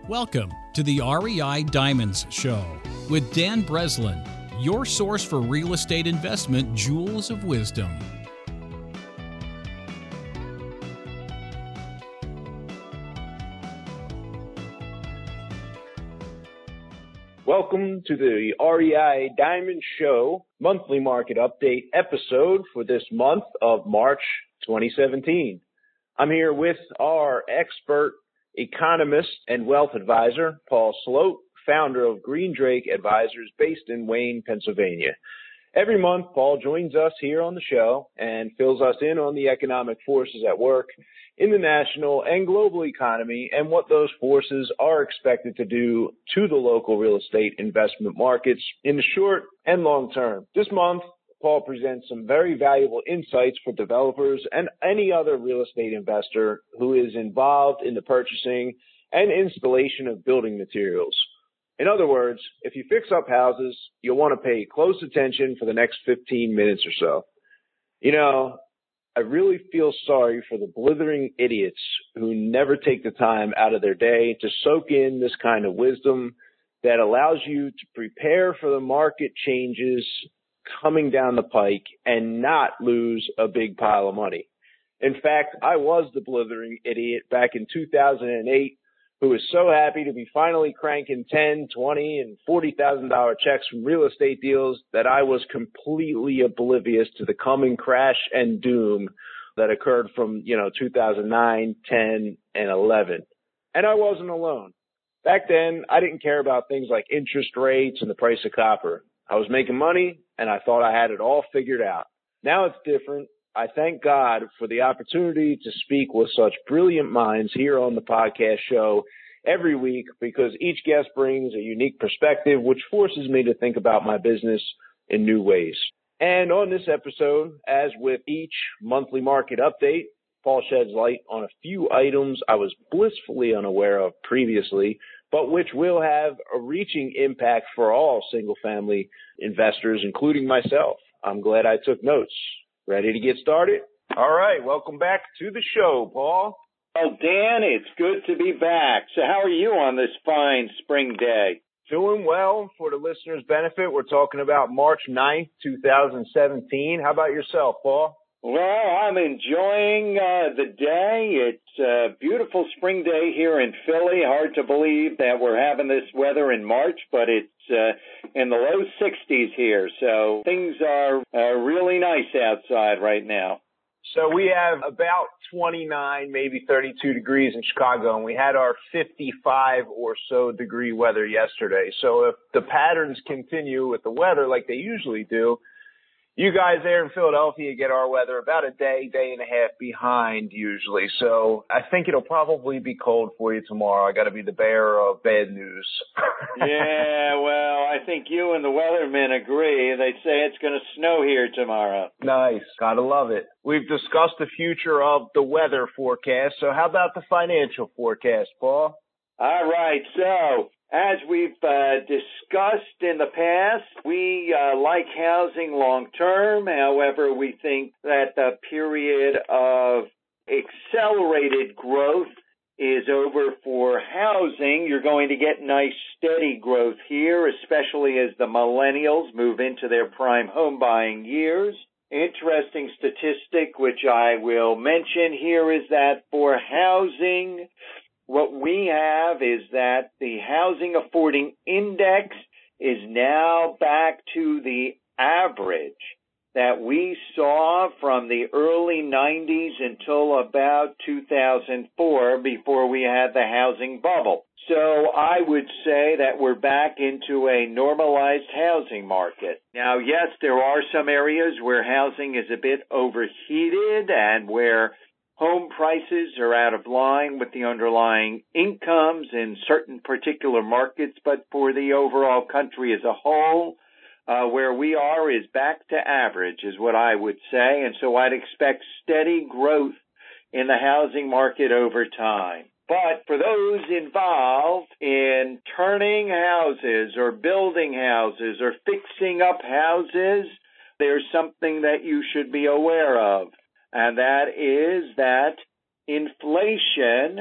Welcome to the REI Diamonds Show with Dan Breslin, your source for real estate investment jewels of wisdom. Welcome to the REI Diamond Show monthly market update episode for this month of March 2017. I'm here with our expert economist and wealth advisor, Paul Sloat, founder of Green Drake Advisors based in Wayne, Pennsylvania. Every month, Paul joins us here on the show and fills us in on the economic forces at work in the national and global economy and what those forces are expected to do to the local real estate investment markets in the short and long term. This month, Paul presents some very valuable insights for developers and any other real estate investor who is involved in the purchasing and installation of building materials. In other words, if you fix up houses, you'll want to pay close attention for the next 15 minutes or so. You know, I really feel sorry for the blithering idiots who never take the time out of their day to soak in this kind of wisdom that allows you to prepare for the market changes coming down the pike and not lose a big pile of money. In fact, I was the blithering idiot back in 2008 who was so happy to be finally cranking $10, $20, and $40,000 checks from real estate deals that I was completely oblivious to the coming crash and doom that occurred from, 2009, 10, and 11. And I wasn't alone. Back then, I didn't care about things like interest rates and the price of copper. I was making money, and I thought I had it all figured out. Now it's different. I thank God for the opportunity to speak with such brilliant minds here on the podcast show every week because each guest brings a unique perspective which forces me to think about my business in new ways. And on this episode, as with each monthly market update, Paul sheds light on a few items I was blissfully unaware of previously, but which will have a reaching impact for all single-family investors, including myself. I'm glad I took notes. Ready to get started? All right, welcome back to the show, Paul. Oh, Dan, it's good to be back. So how are you on this fine spring day? Doing well. For the listeners' benefit, we're talking about March 9th, 2017. How about yourself, Paul? Well, I'm enjoying the day. It's a beautiful spring day here in Philly. Hard to believe that we're having this weather in March, but it's in the low 60s here. So things are really nice outside right now. So we have about 29, maybe 32 degrees in Chicago, and we had our 55 or so degree weather yesterday. So if the patterns continue with the weather like they usually do, you guys there in Philadelphia get our weather about a day, day and a half behind usually. So I think it'll probably be cold for you tomorrow. I got to be the bearer of bad news. Yeah, well, I think you and the weathermen agree. They say it's going to snow here tomorrow. Nice. Gotta love it. We've discussed the future of the weather forecast. So how about the financial forecast, Paul? All right. So as we've discussed in the past, we like housing long term. However, we think that the period of accelerated growth is over for housing. You're going to get nice steady growth here, especially as the millennials move into their prime home buying years. Interesting statistic, which I will mention here, is that for housing, what we have is that the housing affording index is now back to the average that we saw from the early 90s until about 2004 before we had the housing bubble. So I would say that we're back into a normalized housing market. Now, yes, there are some areas where housing is a bit overheated and where home prices are out of line with the underlying incomes in certain particular markets, but for the overall country as a whole, where we are is back to average is what I would say. And so I'd expect steady growth in the housing market over time. But for those involved in turning houses or building houses or fixing up houses, there's something that you should be aware of. And that is that inflation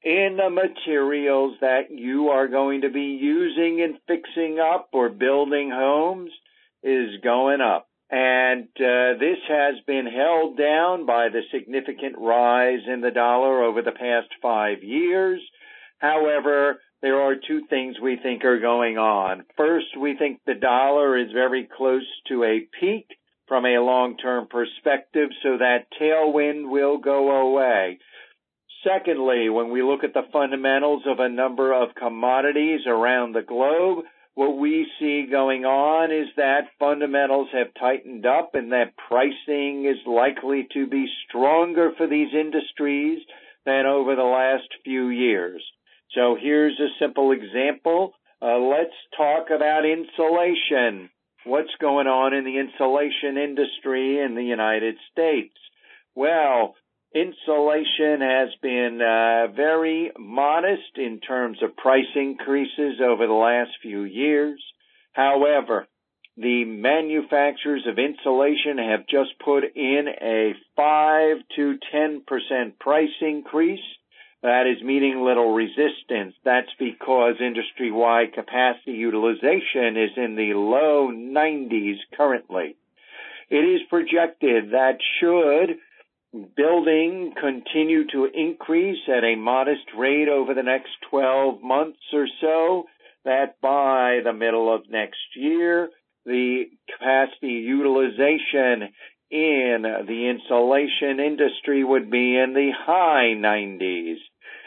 in the materials that you are going to be using in fixing up or building homes is going up. And this has been held down by the significant rise in the dollar over the past 5 years. However, there are two things we think are going on. First, we think the dollar is very close to a peak from a long-term perspective, so that tailwind will go away. Secondly, when we look at the fundamentals of a number of commodities around the globe, what we see going on is that fundamentals have tightened up and that pricing is likely to be stronger for these industries than over the last few years. So here's a simple example. Let's talk about insulation. What's going on in the insulation industry in the United States? Well, insulation has been very modest in terms of price increases over the last few years. However, the manufacturers of insulation have just put in a 5 to 10% price increase. That is meeting little resistance. That's because industry-wide capacity utilization is in the low 90s currently. It is projected that should building continue to increase at a modest rate over the next 12 months or so, that by the middle of next year, the capacity utilization in the insulation industry would be in the high 90s.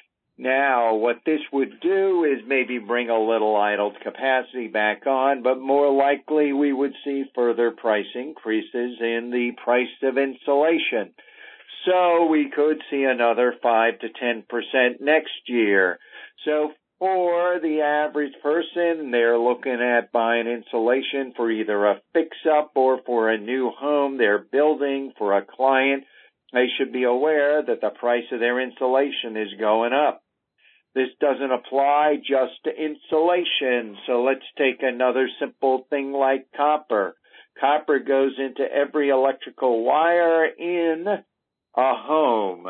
Now, what this would do is maybe bring a little idled capacity back on, but more likely we would see further price increases in the price of insulation. So we could see another 5 to 10% next year. So for the average person, they're looking at buying insulation for either a fix-up or for a new home they're building for a client. They should be aware that the price of their insulation is going up. This doesn't apply just to insulation, so let's take another simple thing like copper. Copper goes into every electrical wire in a home,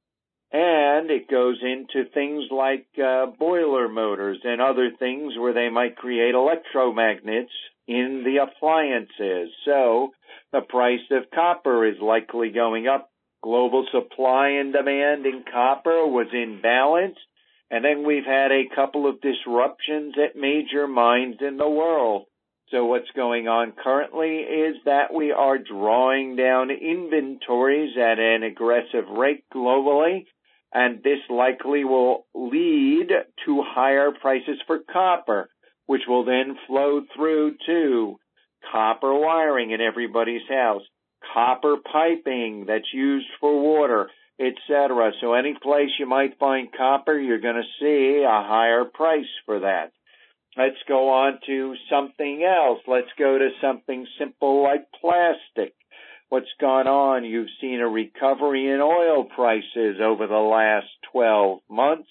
and it goes into things like boiler motors and other things where they might create electromagnets in the appliances. So the price of copper is likely going up. Global supply and demand in copper was in balance. And then we've had a couple of disruptions at major mines in the world. So what's going on currently is that we are drawing down inventories at an aggressive rate globally, and this likely will lead to higher prices for copper, which will then flow through to copper wiring in everybody's house, copper piping that's used for water, etc. So any place you might find copper, you're going to see a higher price for that. Let's go on to something else. Let's go to something simple like plastic. What's gone on? You've seen a recovery in oil prices over the last 12 months.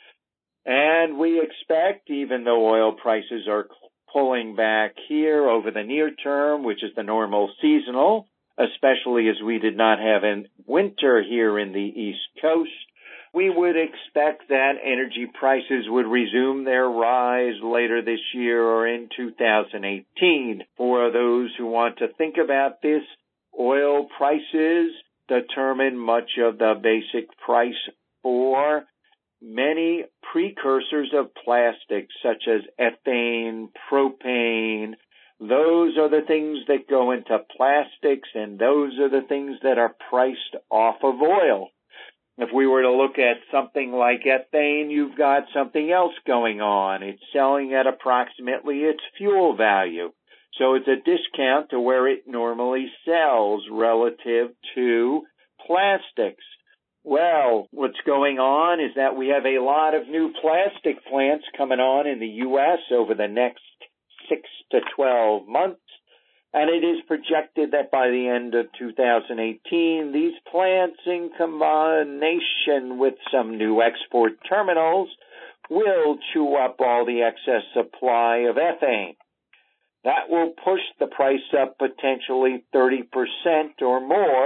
And we expect, even though oil prices are pulling back here over the near term, which is the normal seasonal, especially as we did not have a winter here in the East Coast, we would expect that energy prices would resume their rise later this year or in 2018. For those who want to think about this, oil prices determine much of the basic price for many precursors of plastics, such as ethane, propane. Those are the things that go into plastics, and those are the things that are priced off of oil. If we were to look at something like ethane, you've got something else going on. It's selling at approximately its fuel value. So it's a discount to where it normally sells relative to plastics. Well, what's going on is that we have a lot of new plastic plants coming on in the U.S. over the next 6 to 12 months. And it is projected that by the end of 2018, these plants, in combination with some new export terminals, will chew up all the excess supply of ethane. That will push the price up potentially 30% or more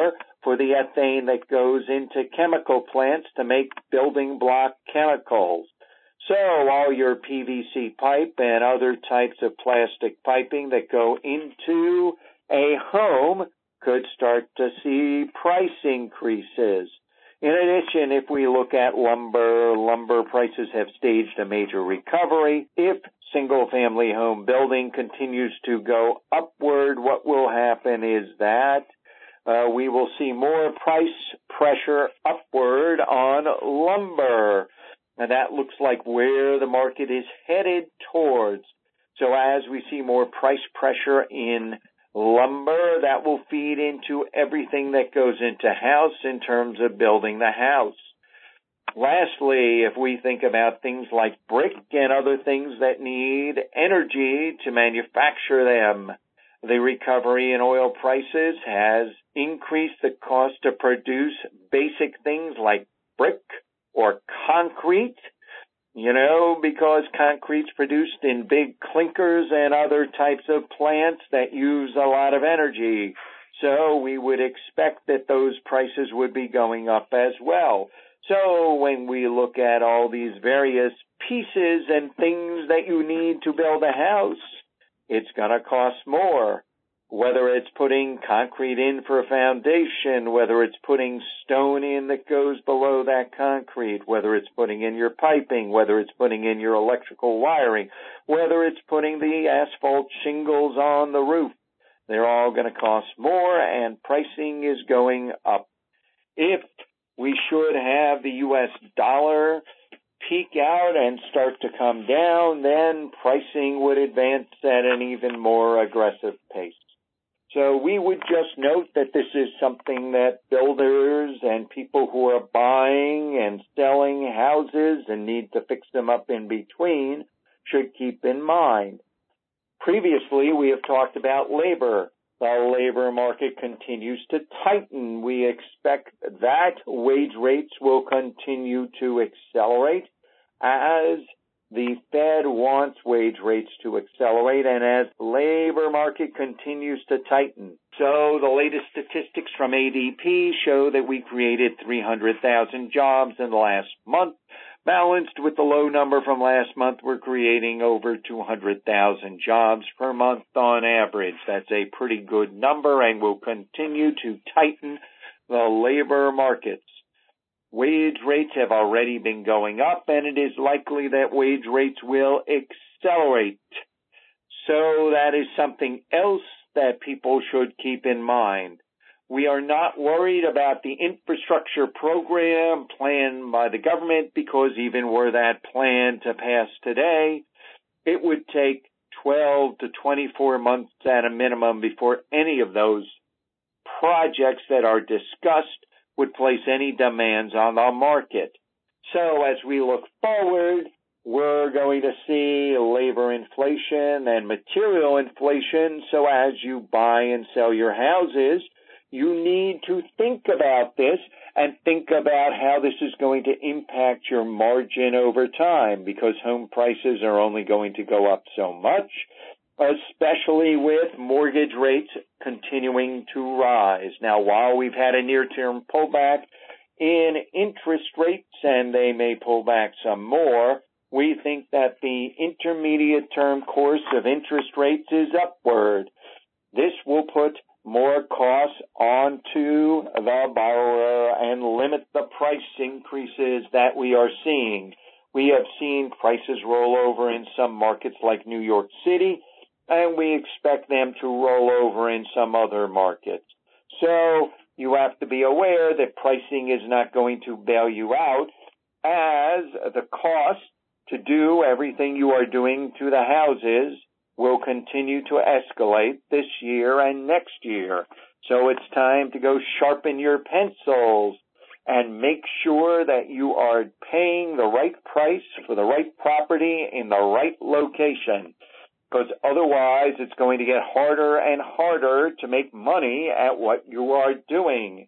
for the ethane that goes into chemical plants to make building block chemicals. So all your PVC pipe and other types of plastic piping that go into a home could start to see price increases. In addition, if we look at lumber prices have staged a major recovery. If single-family home building continues to go upward, what will happen is that we will see more price pressure upward on lumber. And that looks like where the market is headed towards. So as we see more price pressure in lumber, that will feed into everything that goes into house in terms of building the house. Lastly, if we think about things like brick and other things that need energy to manufacture them, the recovery in oil prices has increased the cost to produce basic things like brick or concrete, because concrete's produced in big clinkers and other types of plants that use a lot of energy. So we would expect that those prices would be going up as well. So when we look at all these various pieces and things that you need to build a house, it's going to cost more. Whether it's putting concrete in for a foundation, whether it's putting stone in that goes below that concrete, whether it's putting in your piping, whether it's putting in your electrical wiring, whether it's putting the asphalt shingles on the roof, they're all going to cost more, and pricing is going up. If we should have the U.S. dollar peak out and start to come down, then pricing would advance at an even more aggressive pace. So we would just note that this is something that builders and people who are buying and selling houses and need to fix them up in between should keep in mind. Previously, we have talked about labor. The labor market continues to tighten. We expect that wage rates will continue to accelerate as the Fed wants wage rates to accelerate and as the labor market continues to tighten. So the latest statistics from ADP show that we created 300,000 jobs in the last month. Balanced with the low number from last month, we're creating over 200,000 jobs per month on average. That's a pretty good number and will continue to tighten the labor markets. Wage rates have already been going up, and it is likely that wage rates will accelerate. So that is something else that people should keep in mind. We are not worried about the infrastructure program planned by the government because even were that plan to pass today, it would take 12 to 24 months at a minimum before any of those projects that are discussed would place any demands on the market. So as we look forward, we're going to see labor inflation and material inflation. So as you buy and sell your houses, you need to think about this and think about how this is going to impact your margin over time, because home prices are only going to go up so much, especially with mortgage rates continuing to rise. Now, while we've had a near-term pullback in interest rates, and they may pull back some more, we think that the intermediate-term course of interest rates is upward. This will put more costs onto the borrower and limit the price increases that we are seeing. We have seen prices roll over in some markets like New York City, and we expect them to roll over in some other markets. So you have to be aware that pricing is not going to bail you out, as the cost to do everything you are doing to the houses will continue to escalate this year and next year. So it's time to go sharpen your pencils and make sure that you are paying the right price for the right property in the right location, because otherwise it's going to get harder and harder to make money at what you are doing.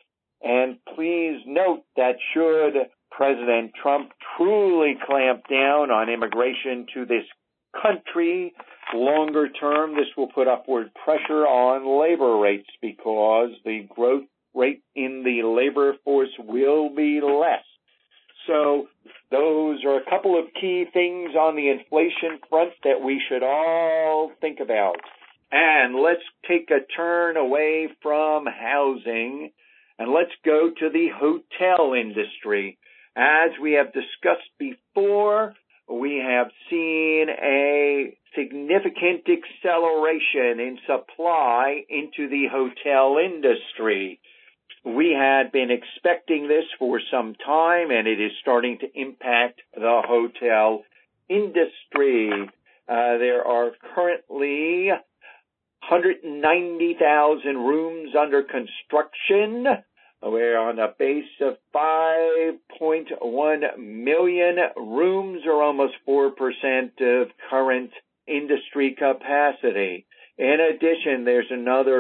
And please note that should President Trump truly clamp down on immigration to this country, longer term, this will put upward pressure on labor rates because the growth rate in the labor force will be less. So those are a couple of key things on the inflation front that we should all think about. And let's take a turn away from housing and let's go to the hotel industry. As we have discussed before, we have seen a significant acceleration in supply into the hotel industry. We had been expecting this for some time, and it is starting to impact the hotel industry. There are currently 190,000 rooms under construction. We're on a base of 5.1 million rooms, or almost 4% of current industry capacity. In addition, there's another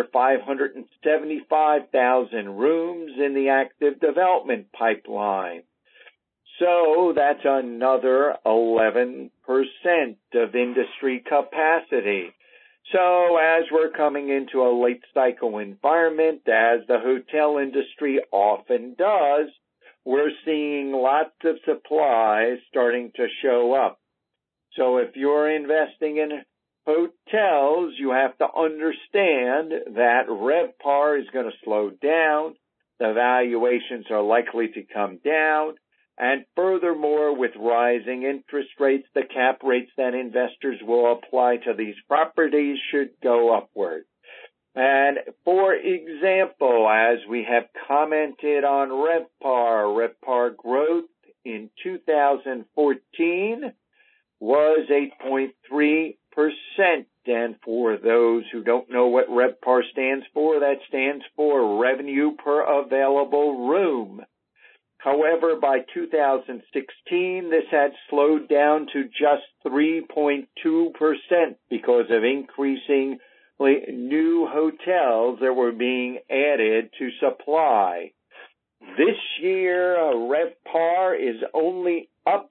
575,000 rooms in the active development pipeline. So that's another 11% of industry capacity. So as we're coming into a late cycle environment, as the hotel industry often does, we're seeing lots of supply starting to show up. So if you're investing in hotels, you have to understand that RevPAR is going to slow down, the valuations are likely to come down, and furthermore, with rising interest rates, the cap rates that investors will apply to these properties should go upward. And for example, as we have commented on RevPAR growth in 2014 was 8.3%. And for those who don't know what RevPAR stands for, that stands for revenue per available room. However, by 2016, this had slowed down to just 3.2% because of increasing new hotels that were being added to supply. This year, RevPAR is only up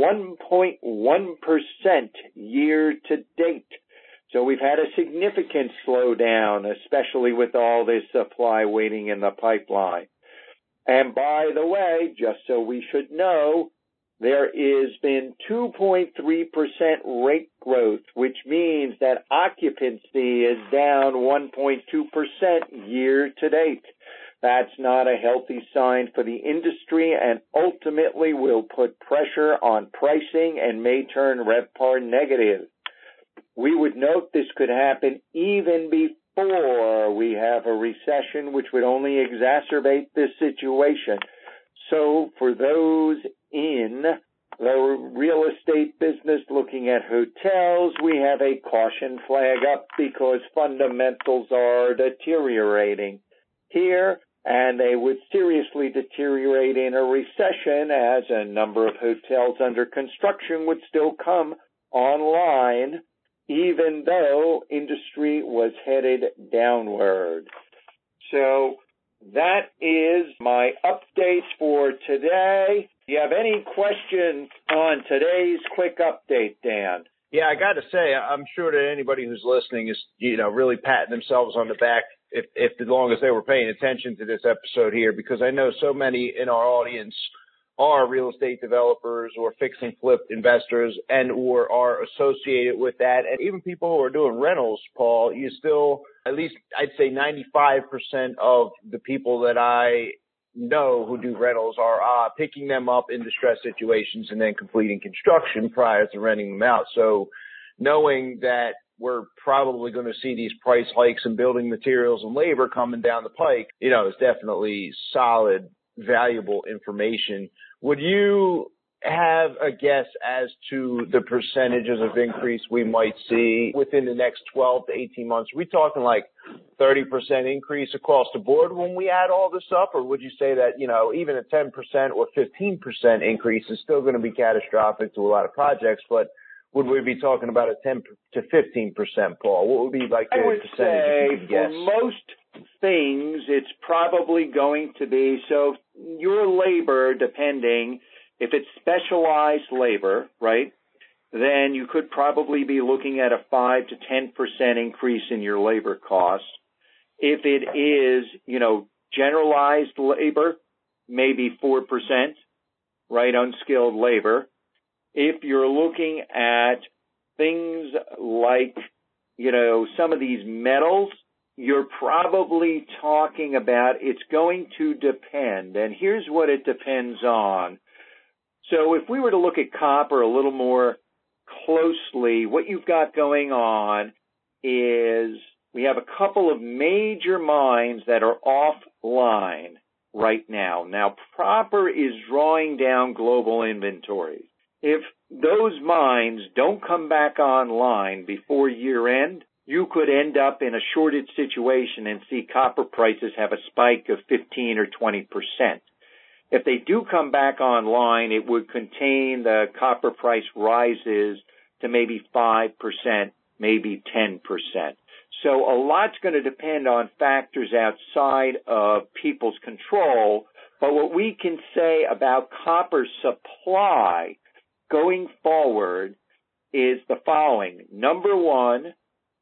1.1% year to date. So we've had a significant slowdown, especially with all this supply waiting in the pipeline. And by the way, just so we should know, there has been 2.3% rate growth, which means that occupancy is down 1.2% year to date. That's not a healthy sign for the industry and ultimately will put pressure on pricing and may turn RevPAR negative. We would note this could happen even before we have a recession, which would only exacerbate this situation. So for those in the real estate business looking at hotels, we have a caution flag up because fundamentals are deteriorating here, and they would seriously deteriorate in a recession as a number of hotels under construction would still come online, even though industry was headed downward. So that is my updates for today. Do you have any questions on today's quick update, Dan? Yeah, I got to say, I'm sure that anybody who's listening is, really patting themselves on the back if as long as they were paying attention to this episode here, because I know so many in our audience are real estate developers or fix and flip investors and or are associated with that. And even people who are doing rentals, Paul, you still, at least I'd say 95% of the people that I know who do rentals are picking them up in distressed situations and then completing construction prior to renting them out. So knowing that we're probably going to see these price hikes in building materials and labor coming down the pike, is definitely solid, valuable information. Would you have a guess as to the percentages of increase we might see within the next 12 to 18 months? Are we talking like 30% increase across the board when we add all this up? Or would you say that, even a 10% or 15% increase is still going to be catastrophic to a lot of projects, but would we be talking about a 10 to 15%, Paul? What would be like the percentage? I would say for most things, it's probably going to be, so your labor, depending, if it's specialized labor, right, then you could probably be looking at a 5 to 10% increase in your labor costs. If it is, generalized labor, maybe 4%, right, unskilled labor. If you're looking at things like, some of these metals, you're probably talking about it's going to depend. And here's what it depends on. So if we were to look at copper a little more closely, what you've got going on is we have a couple of major mines that are offline right now. Now, copper is drawing down global inventories. If those mines don't come back online before year end, you could end up in a shortage situation and see copper prices have a spike of 15 or 20%. If they do come back online, it would contain the copper price rises to maybe 5%, maybe 10%. So a lot's going to depend on factors outside of people's control. But what we can say about copper supply going forward is the following. Number one,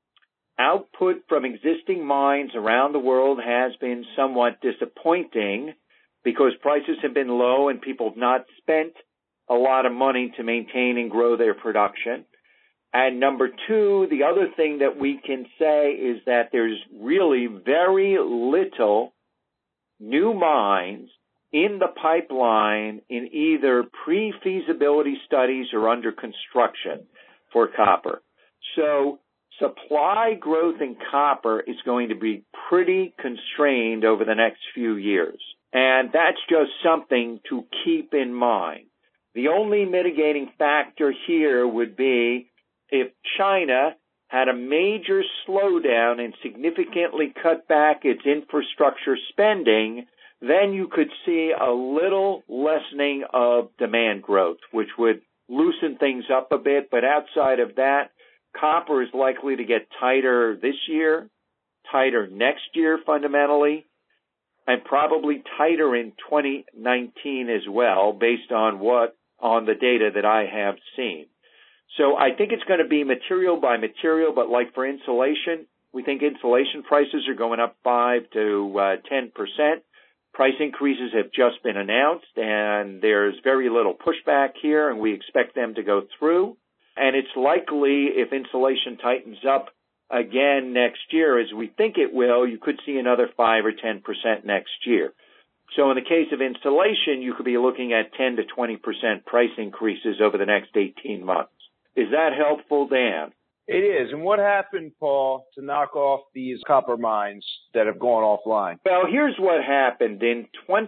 output from existing mines around the world has been somewhat disappointing because prices have been low and people have not spent a lot of money to maintain and grow their production. And number two, the other thing that we can say is that there's really very little new mines in the pipeline in either pre-feasibility studies or under construction for copper. So supply growth in copper is going to be pretty constrained over the next few years. And that's just something to keep in mind. The only mitigating factor here would be if China had a major slowdown and significantly cut back its infrastructure spending, then you could see a little lessening of demand growth, which would loosen things up a bit. But outside of that, copper is likely to get tighter this year, tighter next year fundamentally, and probably tighter in 2019 as well, based on the data that I have seen. So I think it's going to be material by material, but like for insulation, we think insulation prices are going up 5 to 10%. Price increases have just been announced, and there's very little pushback here, and we expect them to go through. And it's likely if insulation tightens up again next year, as we think it will, you could see another 5 or 10% next year. So in the case of insulation, you could be looking at 10 to 20% price increases over the next 18 months. Is that helpful, Dan? It is. And what happened, Paul, to knock off these copper mines that have gone offline? Well, here's what happened. In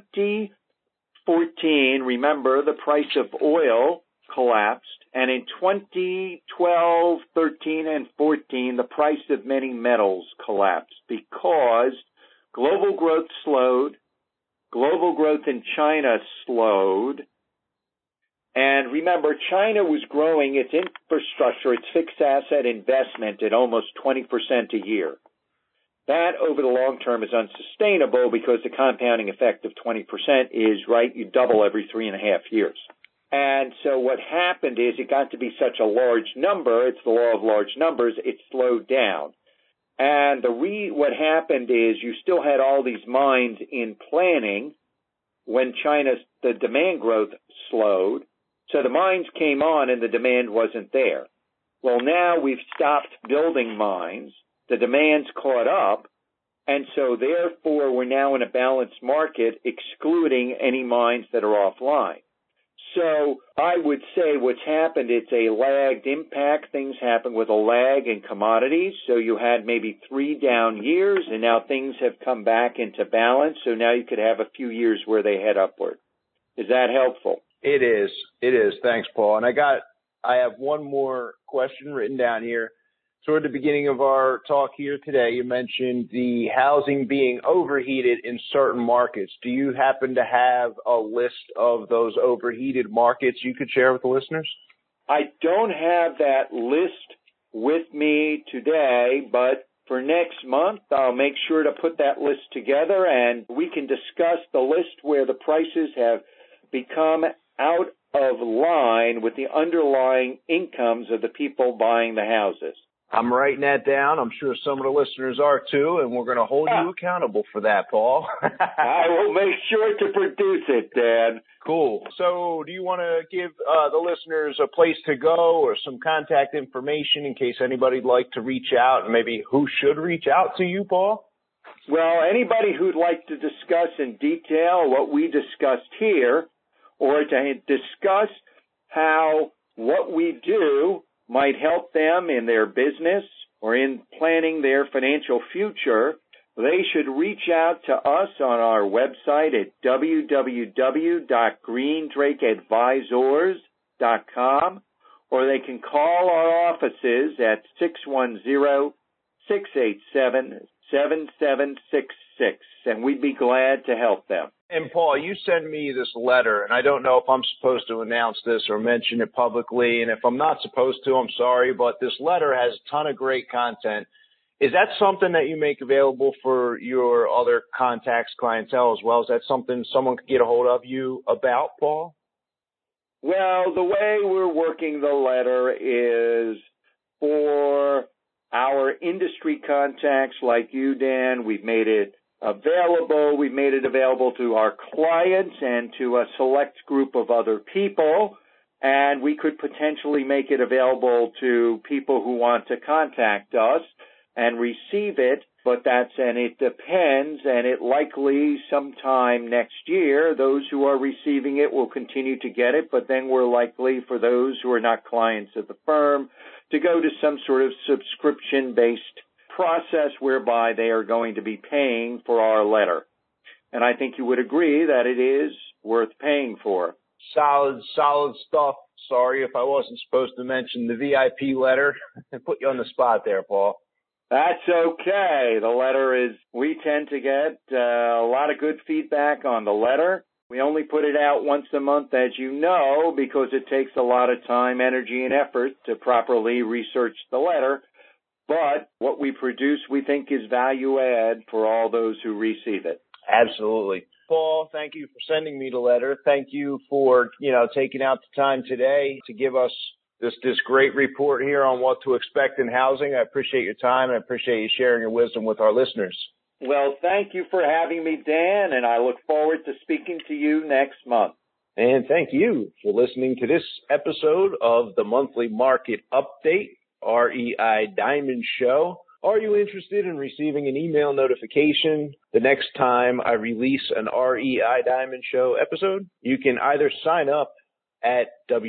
2014, remember, the price of oil collapsed. And in 2012, 13, and 14, the price of many metals collapsed because global growth slowed, global growth in China slowed. And remember, China was growing its infrastructure, its fixed asset investment at almost 20% a year. That, over the long term, is unsustainable because the compounding effect of 20% is, right, you double every 3.5 years. And so what happened is it got to be such a large number, it's the law of large numbers, it slowed down. And what happened is you still had all these mines in planning when the demand growth slowed. So the mines came on and the demand wasn't there. Well, now we've stopped building mines. The demand's caught up. And so therefore we're now in a balanced market, excluding any mines that are offline. So I would say what's happened, it's a lagged impact. Things happen with a lag in commodities. So you had maybe 3 down years, and now things have come back into balance. So now you could have a few years where they head upward. Is that helpful? It is. It is. Thanks, Paul. And I have one more question written down here. Toward the beginning of our talk here today, you mentioned the housing being overheated in certain markets. Do you happen to have a list of those overheated markets you could share with the listeners? I don't have that list with me today, but for next month, I'll make sure to put that list together and we can discuss the list where the prices have become out of line with the underlying incomes of the people buying the houses. I'm writing that down. I'm sure some of the listeners are too, and we're going to hold you accountable for that, Paul. I will make sure to produce it, Dan. Cool. So do you want to give the listeners a place to go or some contact information in case anybody'd like to reach out, and maybe who should reach out to you, Paul? Well, anybody who'd like to discuss in detail what we discussed here, or to discuss how what we do might help them in their business or in planning their financial future, they should reach out to us on our website at www.greendrakeadvisors.com, or they can call our offices at 610-687-7766, and we'd be glad to help them. And Paul, you send me this letter, and I don't know if I'm supposed to announce this or mention it publicly, and if I'm not supposed to, I'm sorry, but this letter has a ton of great content. Is that something that you make available for your other contacts, clientele as well? Is that something someone could get a hold of you about, Paul? Well, the way we're working the letter is for our industry contacts like you, Dan. We've made it available. We've made it available to our clients and to a select group of other people, and we could potentially make it available to people who want to contact us and receive it, but it depends, and it likely sometime next year, those who are receiving it will continue to get it, but then we're likely for those who are not clients of the firm to go to some sort of subscription-based process whereby they are going to be paying for our letter. And I think you would agree that it is worth paying for. Solid stuff. Sorry if I wasn't supposed to mention the VIP letter and put you on the spot there, Paul. That's okay. The letter we tend to get a lot of good feedback on the letter. We only put it out once a month, as you know, because it takes a lot of time, energy, and effort to properly research the letter. But what we produce, we think, is value add for all those who receive it. Absolutely. Paul, thank you for sending me the letter. Thank you for, taking out the time today to give us this great report here on what to expect in housing. I appreciate your time, and I appreciate you sharing your wisdom with our listeners. Well, thank you for having me, Dan, and I look forward to speaking to you next month. And thank you for listening to this episode of the Monthly Market Update, REI Diamond Show. Are you interested in receiving an email notification the next time I release an REI Diamond Show episode? You can either sign up at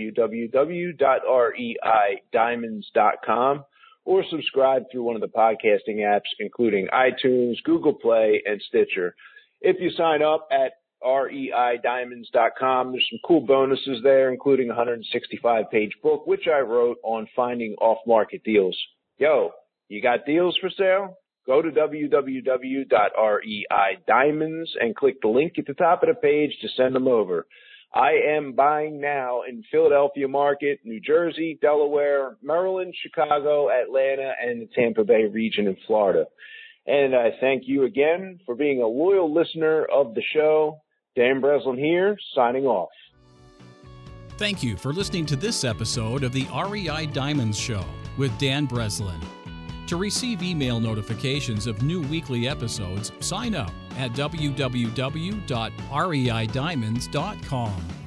www.reidiamonds.com or subscribe through one of the podcasting apps, including iTunes, Google Play, and Stitcher. If you sign up at reidiamonds.com, there's some cool bonuses there, including a 165-page book, which I wrote on finding off-market deals. Yo, you got deals for sale? Go to www.reidiamonds and click the link at the top of the page to send them over. I am buying now in Philadelphia market, New Jersey, Delaware, Maryland, Chicago, Atlanta, and the Tampa Bay region in Florida. And I thank you again for being a loyal listener of the show. Dan Breslin here, signing off. Thank you for listening to this episode of the REI Diamonds Show with Dan Breslin. To receive email notifications of new weekly episodes, sign up at www.reidiamonds.com.